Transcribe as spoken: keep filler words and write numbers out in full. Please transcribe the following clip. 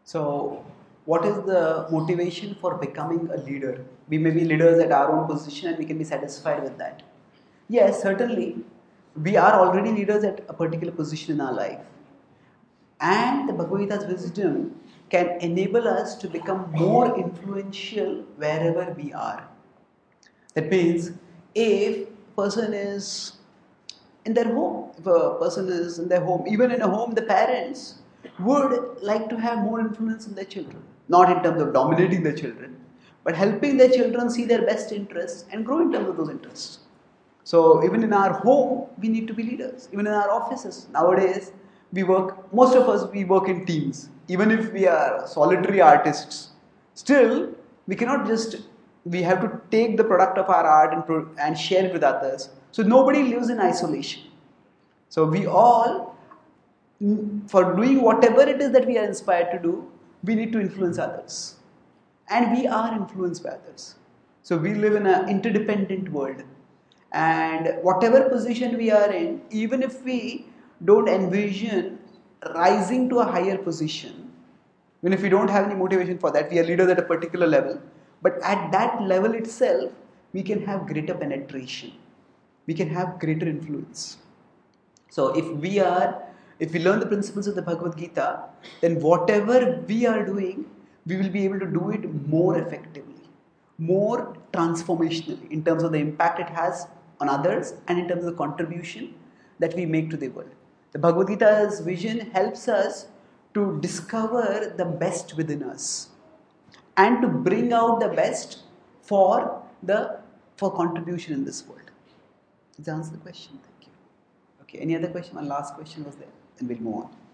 So, what is the motivation for becoming a leader? We may be leaders at our own position and we can be satisfied with that. Yes, certainly, we are already leaders at a particular position in our life. And the Bhagavad Gita's wisdom can enable us to become more influential wherever we are. That means, if a person is in their home, if a person is in their home, even in a home, the parents would like to have more influence on their children. Not in terms of dominating their children, but helping their children see their best interests and grow in terms of those interests. So even in our home, we need to be leaders. Even in our offices, nowadays, we work, most of us, we work in teams. Even if we are solitary artists, still, we cannot just, we have to take the product of our art and, pro- and share it with others. So nobody lives in isolation. So we all, mm, for doing whatever it is that we are inspired to do, we need to influence others. And we are influenced by others. So we live in an interdependent world. And whatever position we are in, even if we don't envision rising to a higher position, even if we don't have any motivation for that, we are leaders at a particular level, but at that level itself, we can have greater penetration. We can have greater influence. So if we are, if we learn the principles of the Bhagavad Gita, then whatever we are doing, we will be able to do it more effectively, more transformationally in terms of the impact it has on others and in terms of the contribution that we make to the world. The Bhagavad Gita's vision helps us to discover the best within us and to bring out the best for the for contribution in this world. Does that answer the question? Thank you. Okay, any other question? My last question was there, and we'll move on.